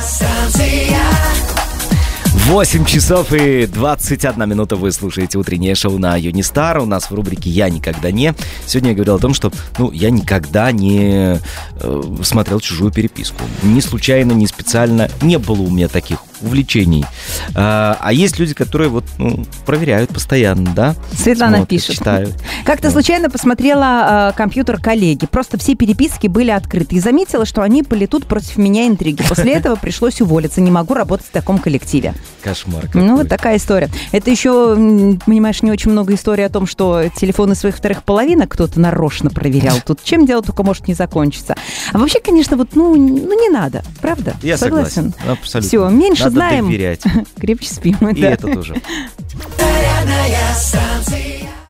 8 часов и 21 минута вы слушаете утреннее шоу на Юнистар. У нас в рубрике «Я никогда не». Сегодня я говорил о том, что я никогда не смотрел чужую переписку. Ни случайно, ни специально. Не было у меня таких увлечений. А есть люди, которые проверяют постоянно, да? Светлана смотрят, пишет. Читают. Как-то случайно посмотрела компьютер коллеги. Просто все переписки были открыты. И заметила, что они плетут против меня интриги. После этого пришлось уволиться. Не могу работать в таком коллективе. Кошмар какой. Вот такая история. Это еще, понимаешь, не очень много историй о том, что телефоны своих вторых половинок кто-то нарочно проверял. Тут чем дело только может не закончиться. А вообще, конечно, не надо. Правда? Я согласен. Абсолютно. Все, меньше надо знаем, доверять. крепче спим. И это тоже.